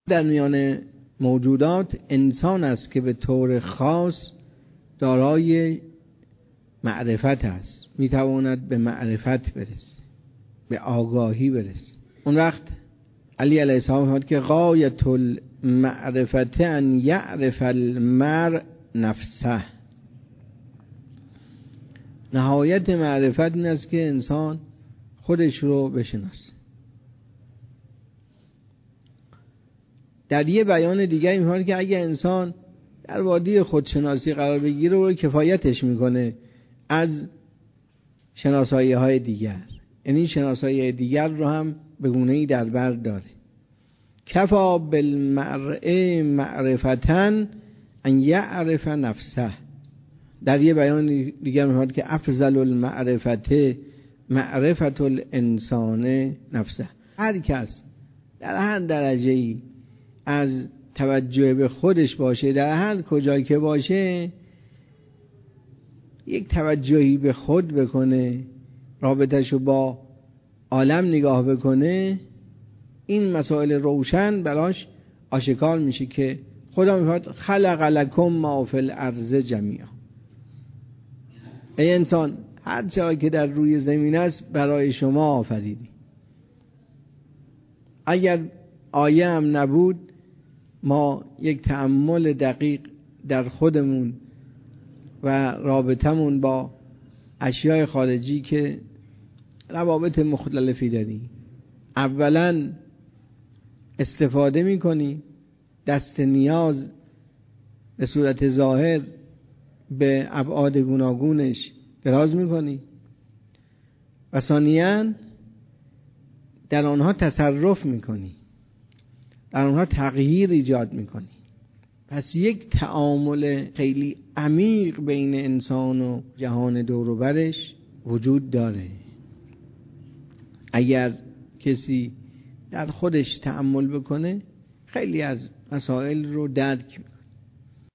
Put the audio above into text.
در میان موجودات انسان است که به طور خاص دارای معرفت است، میتواند به معرفت برسه، به آگاهی برسه. اون وقت علی علیه السلام فرمود که غایت المعرفت ان یعرف المرء نفسه. نهایت معرفت این است که انسان خودش رو بشناسه. در یه بیان دیگه می‌فرماید که اگه انسان در وادی خودشناسی قرار بگیره و کفایتش میکنه از شناسایی‌های دیگر، یعنی شناسایی دیگر رو هم به گونه‌ای در بر داره. کفا بالمرء معرفتاً ان یعرف نفسه. در یه بیان دیگر می‌فرماید که افضل المعرفت معرفت الانسان نفسه. هر کس در هر درجه‌ای از توجه به خودش باشه، در هر کجایی که باشه، یک توجهی به خود بکنه، رابطه‌شو با عالم نگاه بکنه، این مسائل روشن براش آشکار میشه که خدا میفرماید خلق لکم ما فی الارض جمیعا. ای انسان، هر چیزی که در روی زمین است برای شما آفریدی. اگر آیه هم نبود، ما یک تأمل دقیق در خودمون و رابطمون با اشیاء خارجی که روابط مختلفی داریم، اولا استفاده میکنی، دست نیاز به صورت ظاهر به ابعاد گوناگونش دراز میکنی و ثانیاً در آنها تصرف میکنی، در آنها تغییر ایجاد میکنی. پس یک تعامل خیلی عمیق بین انسان و جهان دور و برش وجود داره. اگر کسی در خودش تأمل بکنه، خیلی از مسائل رو درک میکنه.